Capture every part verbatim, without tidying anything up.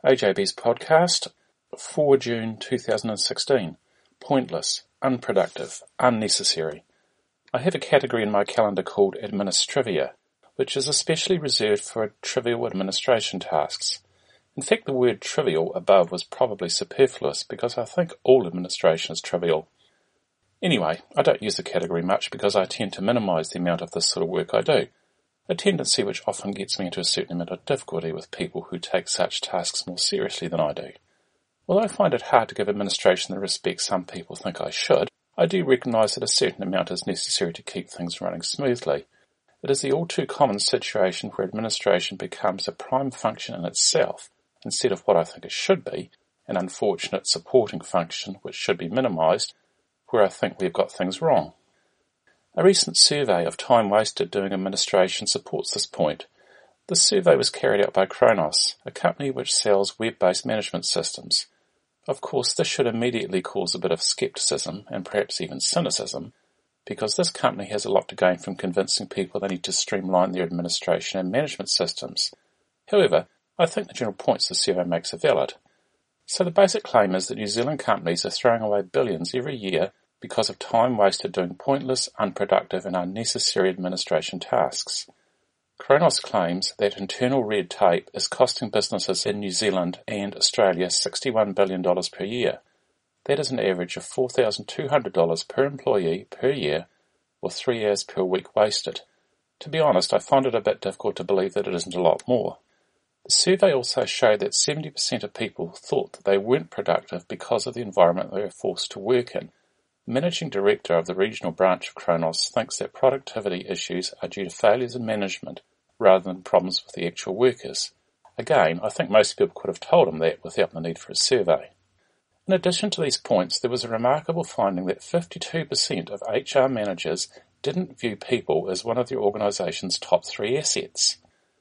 A J B's podcast, four June two thousand sixteen. Pointless, unproductive, unnecessary. I have a category in my calendar called Administrivia, which is especially reserved for trivial administration tasks. In fact, the word trivial above was probably superfluous because I think all administration is trivial. Anyway, I don't use the category much because I tend to minimise the amount of this sort of work I do, a tendency which often gets me into a certain amount of difficulty with people who take such tasks more seriously than I do. Although I find it hard to give administration the respect some people think I should, I do recognise that a certain amount is necessary to keep things running smoothly. It is the all too common situation where administration becomes a prime function in itself, instead of what I think it should be, an unfortunate supporting function which should be minimised, where I think we've got things wrong. A recent survey of time wasted doing administration supports this point. The survey was carried out by Kronos, a company which sells web-based management systems. Of course, this should immediately cause a bit of scepticism, and perhaps even cynicism, because this company has a lot to gain from convincing people they need to streamline their administration and management systems. However, I think the general points the survey makes are valid. So the basic claim is that New Zealand companies are throwing away billions every year because of time wasted doing pointless, unproductive and unnecessary administration tasks. Kronos claims that internal red tape is costing businesses in New Zealand and Australia sixty-one billion dollars per year. That is an average of four thousand two hundred dollars per employee per year, or three hours per week wasted. To be honest, I find it a bit difficult to believe that it isn't a lot more. The survey also showed that seventy percent of people thought that they weren't productive because of the environment they were forced to work in. The managing director of the regional branch of Kronos thinks that productivity issues are due to failures in management rather than problems with the actual workers. Again, I think most people could have told him that without the need for a survey. In addition to these points, there was a remarkable finding that fifty-two percent of H R managers didn't view people as one of their organisation's top three assets.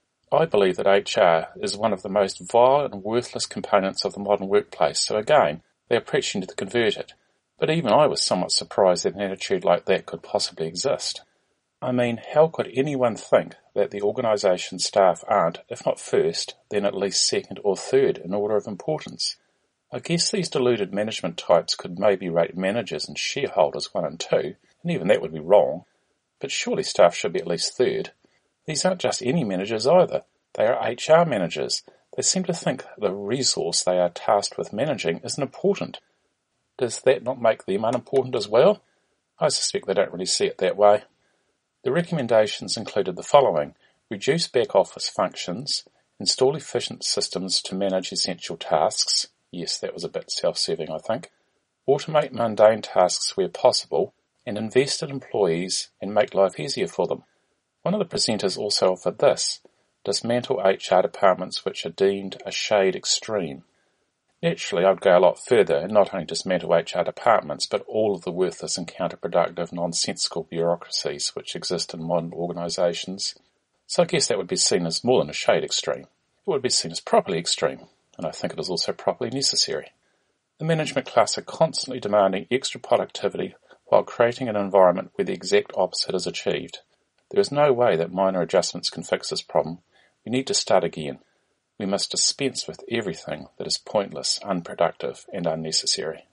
I believe that H R is one of the most vile and worthless components of the modern workplace, so again, they are preaching to the converted. But even I was somewhat surprised that an attitude like that could possibly exist. I mean, how could anyone think that the organisation's staff aren't, if not first, then at least second or third in order of importance? I guess these deluded management types could maybe rate managers and shareholders one and two, and even that would be wrong. But surely staff should be at least third. These aren't just any managers either. They are H R managers. They seem to think the resource they are tasked with managing isn't important. Does that not make them unimportant as well? I suspect they don't really see it that way. The recommendations included the following: reduce back-office functions, install efficient systems to manage essential tasks. Yes, that was a bit self-serving, I think. Automate mundane tasks where possible, and invest in employees and make life easier for them. One of the presenters also offered this: dismantle H R departments which are deemed a shade extreme. Naturally, I'd go a lot further and not only dismantle H R departments, but all of the worthless and counterproductive nonsensical bureaucracies which exist in modern organisations. So I guess that would be seen as more than a shade extreme. It would be seen as properly extreme, and I think it is also properly necessary. The management class are constantly demanding extra productivity while creating an environment where the exact opposite is achieved. There is no way that minor adjustments can fix this problem. We need to start again. We must dispense with everything that is pointless, unproductive, and unnecessary.